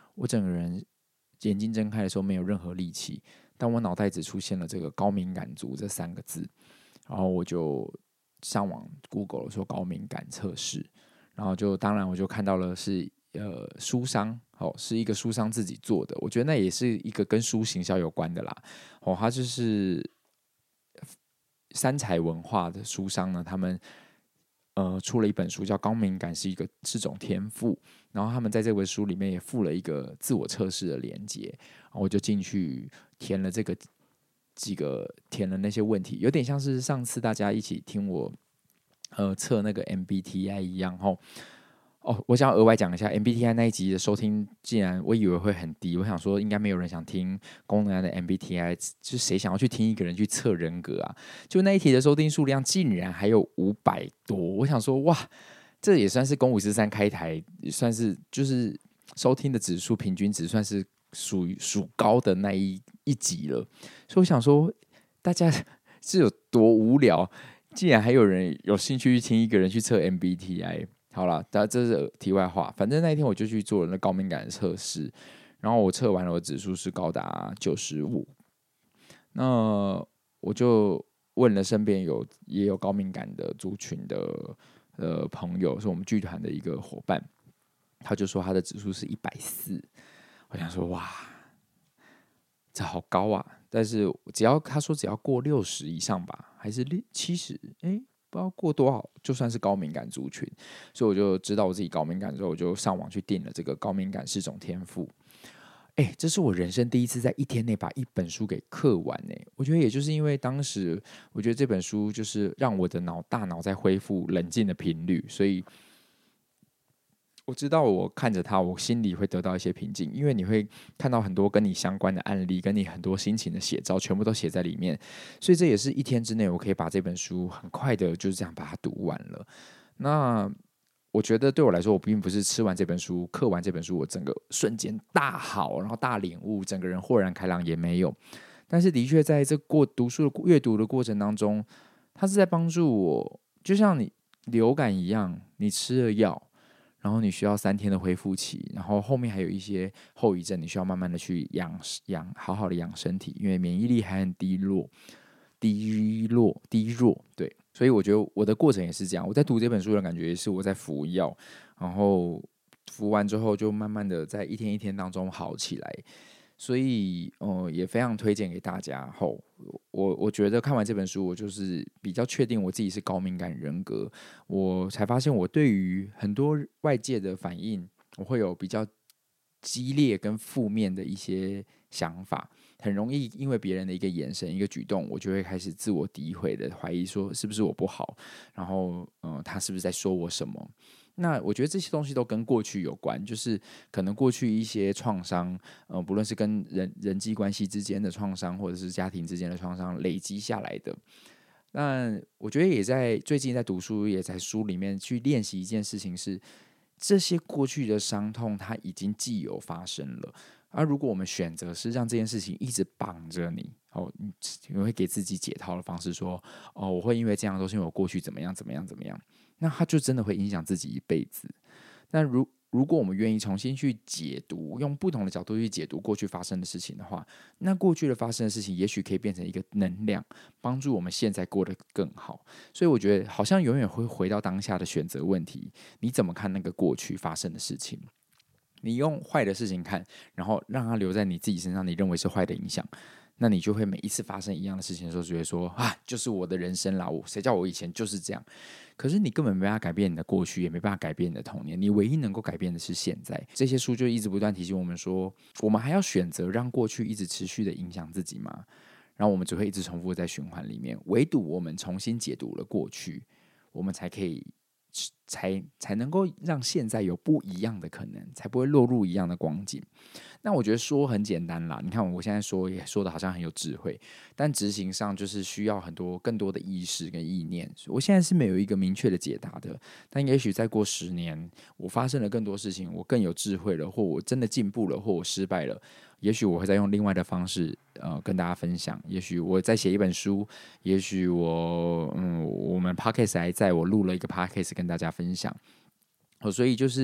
我整个人眼睛睁开的时候没有任何力气，但我脑袋只出现了这个高敏感族这三个字，然后我就上网 Google 说高敏感测试，然后就当然我就看到了是呃书商哦，是一个书商自己做的，我觉得那也是一个跟书行销有关的啦。哦，他就是三彩文化的书商呢，他们呃出了一本书叫《高敏感是一个是种天赋》，然后他们在这本书里面也附了一个自我测试的连结，然后我就进去填了这个几个填了那些问题，有点像是上次大家一起听我呃测那个 M B T I 一样吼。哦，我想额外讲一下 M B T I 那一集的收听，竟然我以为会很低，我想说应该没有人想听功能的 M B T I， 就是谁想要去听一个人去测人格啊？就那一题的收听数量竟然还有五百多，我想说哇，这也算是公五十三开台，也算是就是收听的指数平均值算是属于属高的那一一集了，所以我想说大家是有多无聊，竟然还有人有兴趣去听一个人去测 M B T I。好了，但这是题外话。反正那一天我就去做了那高敏感的测试，然后我测完了，我指数是高达九十五。那我就问了身边有也有高敏感的族群的呃朋友，是我们剧团的一个伙伴，他就说他的指数是一百四。我想说哇，这好高啊！但是只要他说只要过六十以上吧，还是七十？哎。不知道过多少，就算是高敏感族群，所以我就知道我自己高敏感之后，我就上网去订了这个高敏感是种天赋。哎，这是我人生第一次在一天内把一本书给刻完呢。我觉得也就是因为当时，我觉得这本书就是让我的脑大脑在恢复冷静的频率，所以我知道我看着它，我心里会得到一些平静，因为你会看到很多跟你相关的案例，跟你很多心情的写照，全部都写在里面，所以这也是一天之内我可以把这本书很快的就是这样把它读完了。那我觉得对我来说，我并不是吃完这本书、刻完这本书，我整个瞬间大好，然后大领悟，整个人豁然开朗也没有。但是的确在这过读书的阅读的过程当中，它是在帮助我，就像你流感一样，你吃了药。然后你需要三天的恢复期，然后后面还有一些后遗症，你需要慢慢的去养养，好好的养身体，因为免疫力还很低落，低落低弱，对，所以我觉得我的过程也是这样。我在读这本书的感觉也是我在服药，然后服完之后就慢慢的在一天一天当中好起来。所以，呃，也非常推荐给大家。后，我我觉得看完这本书，我就是比较确定我自己是高敏感人格。我才发现，我对于很多外界的反应，我会有比较激烈跟负面的一些想法，很容易因为别人的一个眼神、一个举动，我就会开始自我诋毁的怀疑，说是不是我不好，然后，呃，他是不是在说我什么？那我觉得这些东西都跟过去有关，就是可能过去一些创伤，呃，不论是跟人人际关系之间的创伤，或者是家庭之间的创伤累积下来的。那我觉得也在最近在读书，也在书里面去练习一件事情是，这些过去的伤痛它已经既有发生了，而如果我们选择是让这件事情一直绑着你，哦，你会给自己解套的方式说，哦，我会因为这样都是因为我过去怎么样怎么样怎么样。那它就真的会影响自己一辈子。那如如果我们愿意重新去解读，用不同的角度去解读过去发生的事情的话，那过去的发生的事情，也许可以变成一个能量，帮助我们现在过得更好。所以我觉得，好像永远会回到当下的选择问题：你怎么看那个过去发生的事情？你用坏的事情看，然后让它留在你自己身上，你认为是坏的影响。那你就会每一次发生一样的事情的时候，就会说啊，就是我的人生啦，我谁叫我以前就是这样。可是你根本没办法改变你的过去，也没办法改变你的童年，你唯一能够改变的是现在。这些书就一直不断提醒我们说，我们还要选择让过去一直持续的影响自己吗？然后我们只会一直重复在循环里面。唯独我们重新解读了过去，我们才可以。才才能够让现在有不一样的可能，才不会落入一样的光景。那我觉得说很简单啦，你看我现在说也说的好像很有智慧，但执行上就是需要很多更多的意识跟意念。我现在是没有一个明确的解答的，但也许再过十年，我发生了更多事情，我更有智慧了，或我真的进步了，或我失败了。也许我会再用另外的方式，呃，跟大家分享。也许我再写一本书，也许我，嗯，我们 podcast 还在我录了一个 podcast 跟大家分享。哦，所以就是，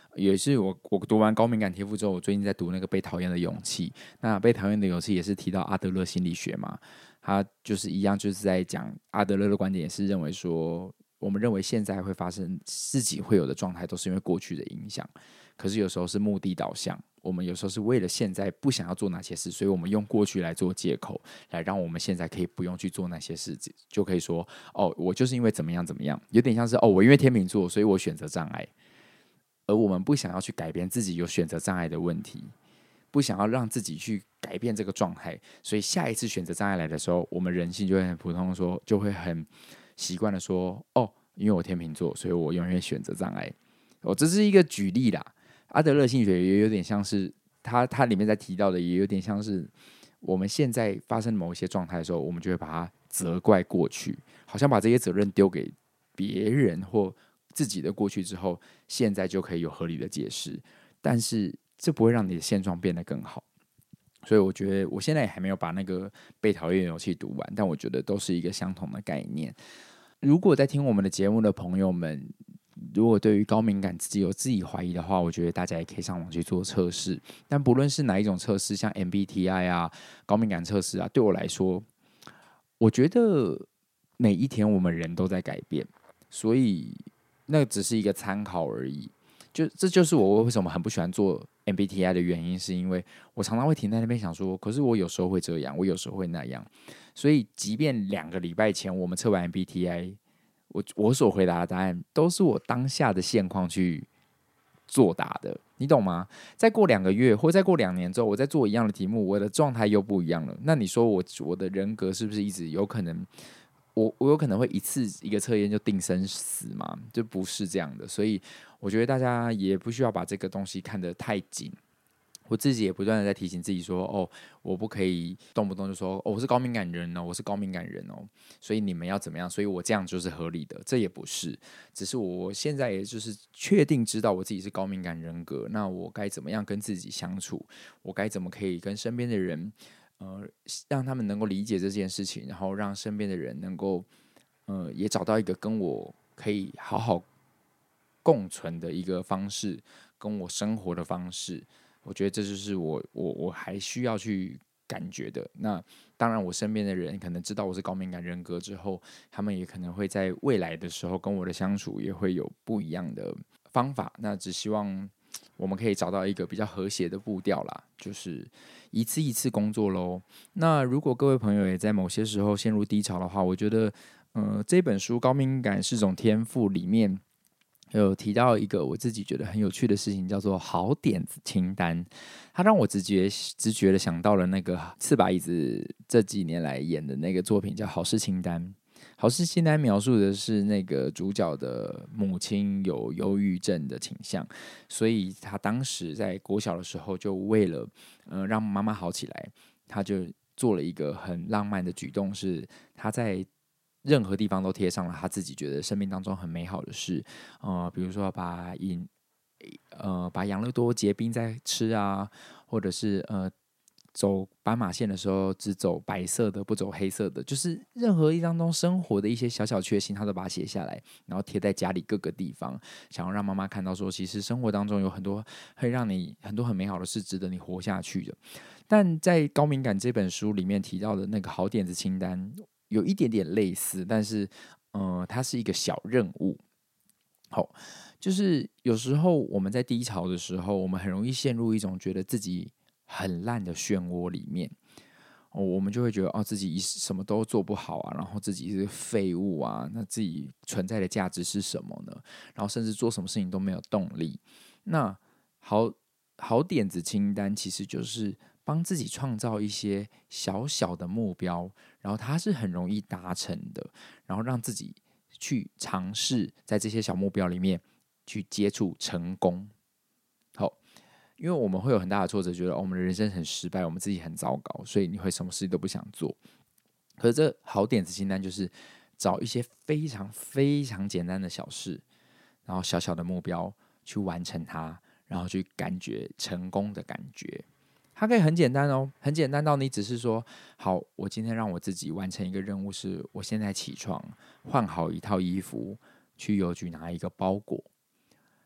也是我我读完高敏感天赋之后，我最近在读那个被讨厌的勇气。那被讨厌的勇气也是提到阿德勒心理学嘛，他就是一样，就是在讲阿德勒的观点，也是认为说，我们认为现在会发生自己会有的状态，都是因为过去的影响。可是有时候是目的导向，我们有时候是为了现在不想要做哪些事，所以我们用过去来做借口，来让我们现在可以不用去做那些事情，就可以说哦，我就是因为怎么样怎么样，有点像是哦，我因为天秤座，所以我选择障碍。而我们不想要去改变自己有选择障碍的问题，不想要让自己去改变这个状态，所以下一次选择障碍来的时候，我们人性就会很普通说，就会很习惯的说，哦，因为我天秤座，所以我永远选择障碍。哦，这是一个举例啦。阿德勒心理学也有点像是他他里面在提到的，也有点像是我们现在发生某一些状态的时候，我们就会把它责怪过去，好像把这些责任丢给别人或自己的过去之后，现在就可以有合理的解释，但是这不会让你的现状变得更好。所以我觉得我现在也还没有把那个被讨厌的勇气读完，但我觉得都是一个相同的概念。如果在听我们的节目的朋友们，如果对于高敏感自己有自己怀疑的话，我觉得大家也可以上网去做测试。但不论是哪一种测试，像 M B T I 啊、高敏感测试啊，对我来说，我觉得每一天我们人都在改变，所以那只是一个参考而已。就这就是我为什么很不喜欢做 M B T I 的原因，是因为我常常会停在那边想说，可是我有时候会这样，我有时候会那样。所以，即便两个礼拜前我们测完 M B T I，我我所回答的答案都是我当下的现况去作答的，你懂吗？再过两个月或再过两年之后，我再做一样的题目，我的状态又不一样了。那你说我我的人格是不是一直有可能？我我有可能会一次一个测验就定生死吗？就不是这样的。所以我觉得大家也不需要把这个东西看得太紧。我自己也不断的在提醒自己说，哦，我不可以动不动就说，哦，我是高敏感人哦，我是高敏感人哦，所以你们要怎么样？所以我这样就是合理的，这也不是，只是我现在也就是确定知道我自己是高敏感人格，那我该怎么样跟自己相处？我该怎么可以跟身边的人，呃，让他们能够理解这件事情，然后让身边的人能够，呃，也找到一个跟我可以好好共存的一个方式，跟我生活的方式。我觉得这就是我我我还需要去感觉的。那当然，我身边的人可能知道我是高敏感人格之后，他们也可能会在未来的时候跟我的相处也会有不一样的方法。那只希望我们可以找到一个比较和谐的步调啦，就是一次一次工作咯。那如果各位朋友也在某些时候陷入低潮的话，我觉得，呃，这本书《高敏感是种天赋》里面有提到一个我自己觉得很有趣的事情，叫做好点子清单。它让我直觉直觉的想到了那个赤把椅子这几年来演的那个作品，叫《好事清单》。好事清单描述的是那个主角的母亲有忧郁症的倾向，所以他当时在国小的时候，就为了呃让妈妈好起来，他就做了一个很浪漫的举动，是他在任何地方都贴上了他自己觉得生命当中很美好的事，呃，比如说把饮呃把养乐多结冰在吃啊，或者是呃走斑马线的时候只走白色的不走黑色的，就是任何一当中生活的一些小小确幸，他都把它写下来，然后贴在家里各个地方，想要让妈妈看到说，其实生活当中有很多会让你很多很美好的事值得你活下去的。但在高敏感这本书里面提到的那个好点子清单，有一点点类似，但是，呃，它是一个小任务。好，就是有时候我们在低潮的时候，我们很容易陷入一种觉得自己很烂的漩涡里面。哦，我们就会觉得哦，自己什么都做不好啊，然后自己是废物啊，那自己存在的价值是什么呢？然后甚至做什么事情都没有动力。那好好点子清单其实就是帮自己创造一些小小的目标，然后它是很容易达成的，然后让自己去尝试在这些小目标里面去接触成功。好，因为我们会有很大的挫折，觉得、哦、我们的人生很失败，我们自己很糟糕，所以你会什么事都不想做。可是这好点子清单就是找一些非常非常简单的小事，然后小小的目标去完成它，然后去感觉成功的感觉。它可以很简单哦，很简单到你只是说，好，我今天让我自己完成一个任务，是我现在起床，换好一套衣服，去邮局拿一个包裹。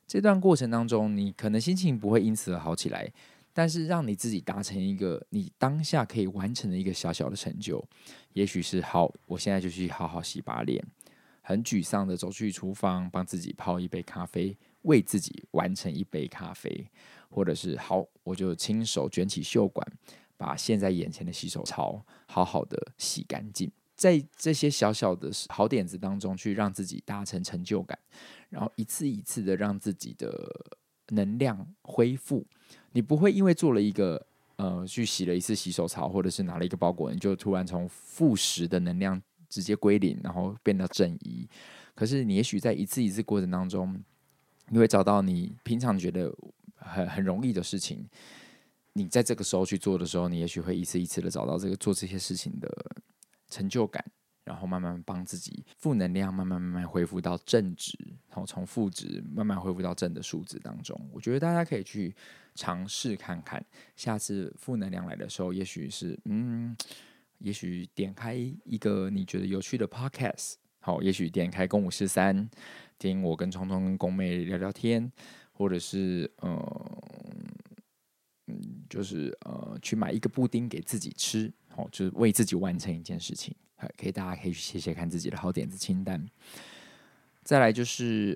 这段过程当中，你可能心情不会因此而好起来，但是让你自己达成一个你当下可以完成的一个小小的成就，也许是好，我现在就去好好洗把脸，很沮丧的走去厨房，帮自己泡一杯咖啡，为自己完成一杯咖啡，或者是好，我就亲手卷起袖管，把现在眼前的洗手槽好好的洗干净。在这些小小的好点子当中，去让自己达成成就感，然后一次一次的让自己的能量恢复。你不会因为做了一个呃去洗了一次洗手槽，或者是拿了一个包裹，你就突然从负十的能量直接归零，然后变到正一。可是你也许在一次一次过程当中，你会找到你平常觉得很很容易的事情，你在这个时候去做的时候，你也许会一次一次的找到这个做这些事情的成就感，然后慢慢帮自己负能量慢慢慢慢恢复到正值，然后从负值慢慢恢复到正的数字当中。我觉得大家可以去尝试看看，下次负能量来的时候，也许是嗯，也许点开一个你觉得有趣的 podcast， 好，也许点开公五十三，听我跟聪聪跟宫妹聊聊天，或者是呃。嗯，就是呃，去买一个布丁给自己吃，哦，就是为自己完成一件事情，可以大家可以去写写看自己的好点子清单。再来就是，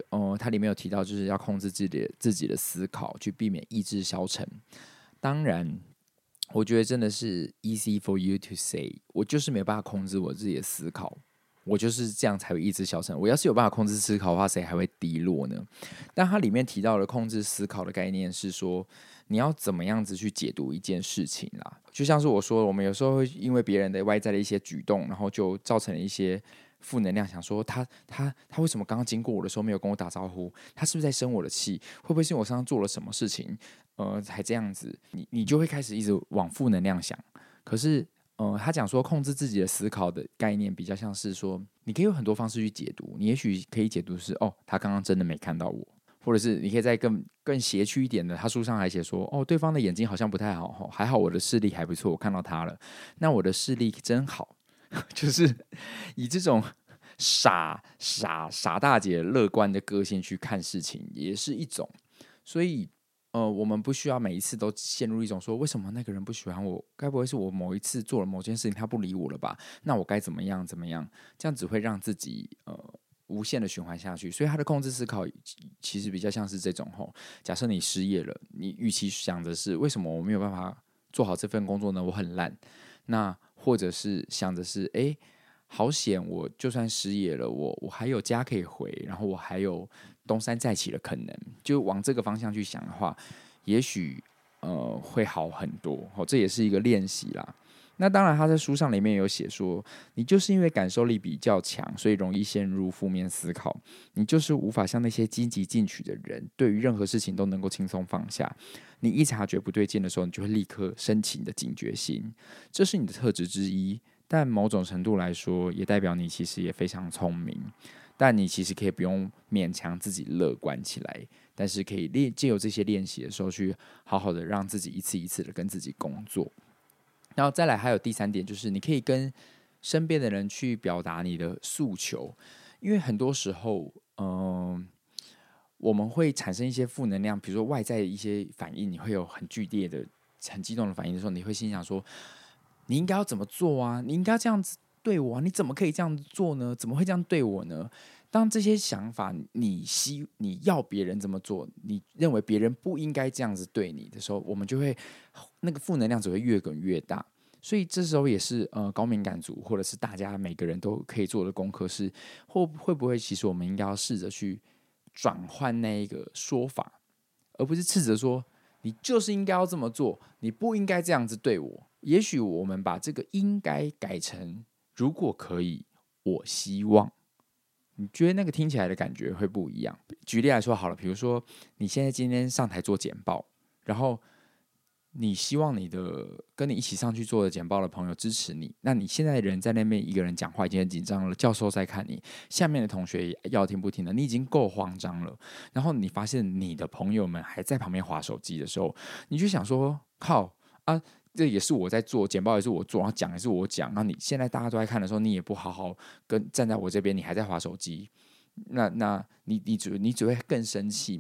呃，它里面有提到，就是要控制自己的自己的思考，去避免意志消沉。当然，我觉得真的是 easy for you to say， 我就是没有办法控制我自己的思考。我就是这样才会意志消沉。我要是有办法控制思考的话，谁还会低落呢？但它里面提到的控制思考的概念是说，你要怎么样子去解读一件事情啦？就像是我说，我们有时候会因为别人的外在的一些举动，然后就造成了一些负能量，想说他他他为什么刚刚经过我的时候没有跟我打招呼？他是不是在生我的气？会不会是我身上做了什么事情，呃，才这样子？你你就会开始一直往负能量想。可是，呃，他讲说控制自己的思考的概念，比较像是说，你可以有很多方式去解读。你也许可以解读是，哦，他刚刚真的没看到我。或者是你可以再更更斜曲一点的，他书上还写说，哦，对方的眼睛好像不太好，还好我的视力还不错，我看到他了，那我的视力真好，就是以这种傻傻傻大姐乐观的个性去看事情，也是一种。所以，呃，我们不需要每一次都陷入一种说，为什么那个人不喜欢我？该不会是我某一次做了某件事情，他不理我了吧？那我该怎么样怎么样？这样只会让自己呃。无限的循环下去，所以他的控制思考其实比较像是这种吼，假设你失业了，你与其想的是为什么我没有办法做好这份工作呢？我很烂，那或者是想的是，哎，好险，我就算失业了，我我还有家可以回，然后我还有东山再起的可能，就往这个方向去想的话，也许呃会好很多。哦，这也是一个练习啦。那当然，他在书上里面有写说，你就是因为感受力比较强，所以容易陷入负面思考。你就是无法像那些积极进取的人，对于任何事情都能够轻松放下。你一察觉不对劲的时候，你就会立刻升起你的警觉心，这是你的特质之一。但某种程度来说，也代表你其实也非常聪明。但你其实可以不用勉强自己乐观起来，但是可以练借由这些练习的时候，去好好的让自己一次一次的跟自己工作。然后再来还有第三点，就是你可以跟身边的人去表达你的诉求，因为很多时候，嗯、呃，我们会产生一些负能量，比如说外在的一些反应，你会有很剧烈的、很激动的反应的时候，你会心想说，你应该要怎么做啊？你应该这样子对我啊？你怎么可以这样做呢？怎么会这样对我呢？当这些想法你希你要别人怎么做，你认为别人不应该这样子对你的时候，我们就会那个负能量只会越滚越大。所以这时候也是呃高敏感族或者是大家每个人都可以做的功课是，会会不会其实我们应该要试着去转换那一个说法，而不是斥责说你就是应该要这么做，你不应该这样子对我。也许我们把这个应该改成如果可以，我希望。你觉得那个听起来的感觉会不一样？举例来说好了，比如说你现在今天上台做简报，然后你希望你的跟你一起上去做的简报的朋友支持你，那你现在人在那边一个人讲话已经很紧张了，教授在看你，下面的同学要听不听的，你已经够慌张了。然后你发现你的朋友们还在旁边滑手机的时候，你就想说：靠啊！这也是我在做简报，也是我做，然后讲也是我讲。那你现在大家都在看的时候，你也不好好跟站在我这边，你还在滑手机，那那你你只你只会更生气嘛？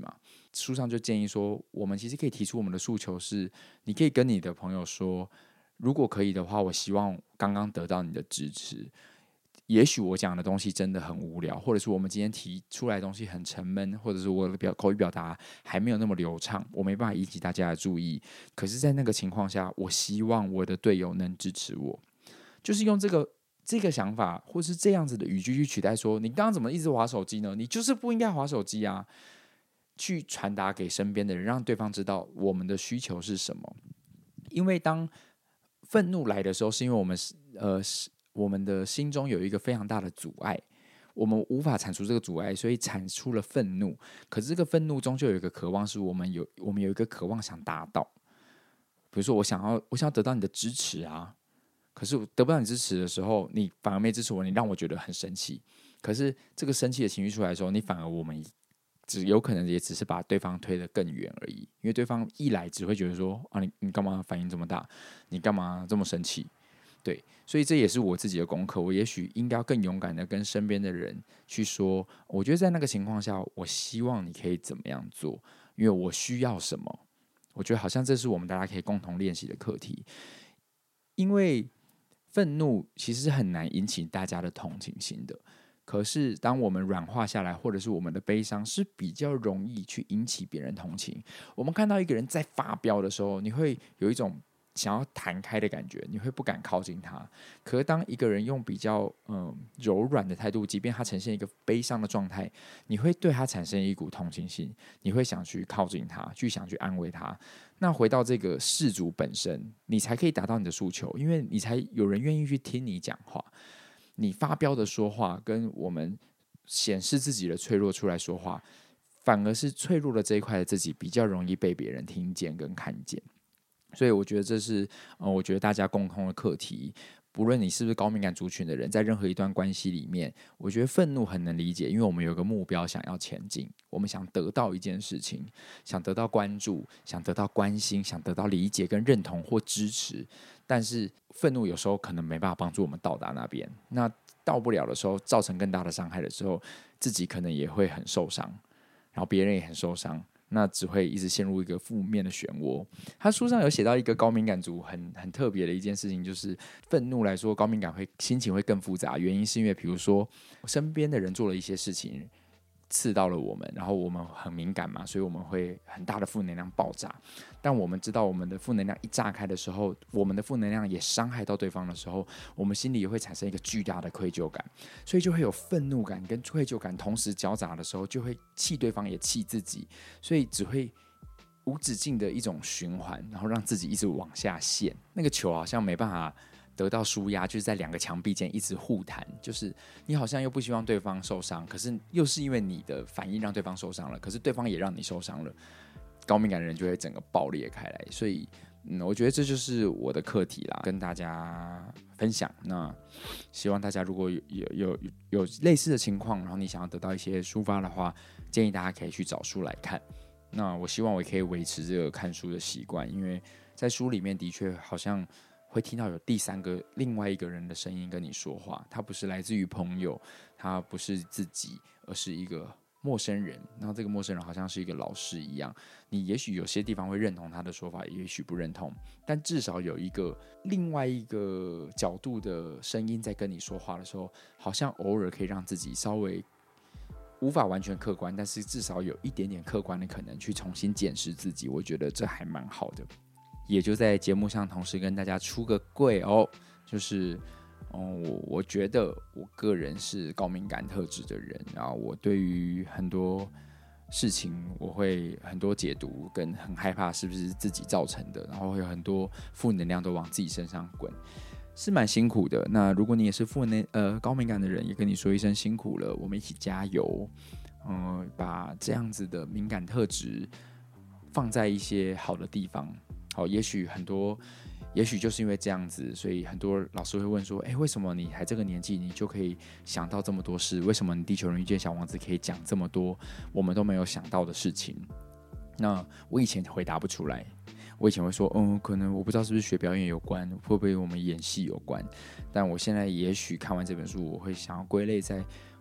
书上就建议说，我们其实可以提出我们的诉求是，你可以跟你的朋友说，如果可以的话，我希望刚刚得到你的支持。也许我讲的东西真的很无聊，或者是我们今天提出来的东西很沉闷，或者是我的表口语表达还没有那么流畅，我没办法引起大家的注意。可是，在那个情况下，我希望我的队友能支持我，就是用这个这个想法，或是这样子的语句去取代说，你刚刚怎么一直滑手机呢？你就是不应该滑手机啊！去传达给身边的人，让对方知道我们的需求是什么。因为当愤怒来的时候，是因为我们呃。我们的心中有一个非常大的阻碍，我们无法铲除这个阻碍，所以产出了愤怒。可是这个愤怒中就有一个渴望，是我们有我们有一个渴望想达到。比如说，我想要我想要得到你的支持啊，可是我得不到你支持的时候，你反而没支持我，你让我觉得很生气。可是这个生气的情绪出来的时候，你反而我们只有可能也只是把对方推得更远而已，因为对方一来只会觉得说啊，你你干嘛反应这么大？你干嘛这么生气？对，所以这也是我自己的功课。我也许应该要更勇敢的跟身边的人去说，我觉得在那个情况下，我希望你可以怎么样做，因为我需要什么。我觉得好像这是我们大家可以共同练习的课题。因为愤怒其实很难引起大家的同情心的，可是当我们软化下来，或者是我们的悲伤是比较容易去引起别人同情。我们看到一个人在发飙的时候，你会有一种想要弹开的感觉，你会不敢靠近他。可是当一个人用比较、嗯、柔软的态度，即便他呈现一个悲伤的状态，你会对他产生一股同情心，你会想去靠近他，去想去安慰他。那回到这个事主本身，你才可以达到你的诉求，因为你才有人愿意去听你讲话。你发飙的说话，跟我们显示自己的脆弱出来说话，反而是脆弱的这一块的自己比较容易被别人听见跟看见。所以我觉得这是、呃、我觉得大家共同的课题。不论你是不是高敏感族群的人，在任何一段关系里面，我觉得愤怒很能理解，因为我们有个目标想要前进，我们想得到一件事情，想得到关注，想得到关心，想得到理解跟认同或支持。但是愤怒有时候可能没办法帮助我们到达那边，那到不了的时候，造成更大的伤害的时候，自己可能也会很受伤，然后别人也很受伤，那只会一直陷入一个负面的漩涡。他书上有写到一个高敏感族很很特别的一件事情，就是愤怒来说，高敏感会心情会更复杂。原因是因为，比如说身边的人做了一些事情，刺到了我们，然后我们很敏感嘛，所以我们会很大的负能量爆炸。但我们知道，我们的负能量一炸开的时候，我们的负能量也伤害到对方的时候，我们心里也会产生一个巨大的愧疚感，所以就会有愤怒感跟愧疚感同时交杂的时候，就会气对方也气自己，所以只会无止境的一种循环，然后让自己一直往下陷。那个球好像没办法得到舒压，就是在两个墙壁间一直互弹，就是你好像又不希望对方受伤，可是又是因为你的反应让对方受伤了，可是对方也让你受伤了，高敏感的人就会整个爆裂开来。所以嗯，我觉得这就是我的课题啦，跟大家分享。那希望大家如果有有 有, 有类似的情况，然后你想要得到一些抒发的话，建议大家可以去找书来看。那我希望我也可以维持这个看书的习惯，因为在书里面的确好像会听到有第三个另外一个人的声音跟你说话，他不是来自于朋友，他不是自己，而是一个陌生人。然后这个陌生人好像是一个老师一样，你也许有些地方会认同他的说法，也许不认同，但至少有一个另外一个角度的声音在跟你说话的时候，好像偶尔可以让自己稍微无法完全客观，但是至少有一点点客观的可能去重新检视自己，我觉得这还蛮好的。也就在节目上同时跟大家出个柜哦，就是、嗯、我, 我觉得我个人是高敏感特质的人，然后我对于很多事情我会很多解读，跟很害怕是不是自己造成的，然后会有很多负能量都往自己身上滚，是蛮辛苦的。那如果你也是负能呃高敏感的人，也跟你说一声辛苦了，我们一起加油。嗯、呃，把这样子的敏感特质放在一些好的地方。好，也许很多，也许就是因为这样子，所以很多老师会问说：“哎，为什么你还这个年纪，你就可以想到这么多事？为什么你地球人遇见小王子可以讲这么多我们都没有想到的事情？”那我以前回答不出来，我以前会说：“嗯，可能我不知道是不是学表演有关，会不会我们演戏有关？”但我现在也许看完这本书，我会想要归类在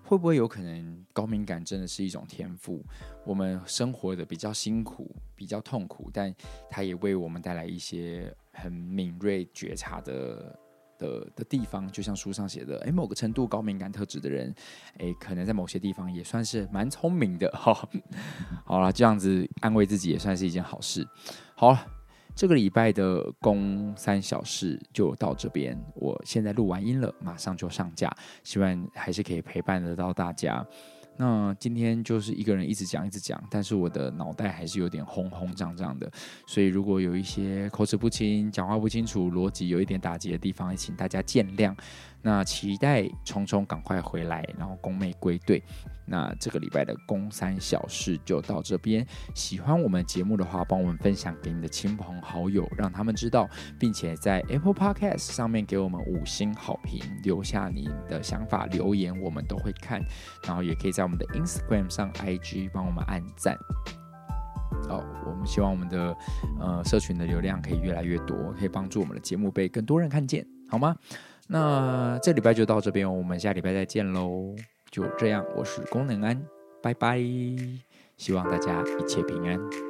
会不会有可能高敏感真的是一种天赋？我们生活的比较辛苦，比较痛苦，但它也为我们带来一些很敏锐觉察的的的地方。就像书上写的，哎，某个程度高敏感特质的人，哎，可能在某些地方也算是蛮聪明的哈。好了，这样子安慰自己也算是一件好事。好了。这个礼拜的公三小事就到这边，我现在录完音了，马上就上架，希望还是可以陪伴得到大家。那今天就是一个人一直讲一直讲，但是我的脑袋还是有点轰轰胀胀的，所以如果有一些口齿不清、讲话不清楚、逻辑有一点打结的地方，也请大家见谅。那期待聪聪赶快回来，然后宫妹归队。那这个礼拜的公三小事就到这边。喜欢我们节目的话，帮我们分享给你的亲朋好友，让他们知道，并且在 Apple Podcast 上面给我们五星好评，留下你的想法留言，我们都会看。然后也可以在我们的 Instagram 上 I G 帮我们按赞。哦，我们希望我们的呃社群的流量可以越来越多，可以帮助我们的节目被更多人看见，好吗？那这礼拜就到这边，我们下礼拜再见喽。就这样，我是功能安，拜拜，希望大家一切平安。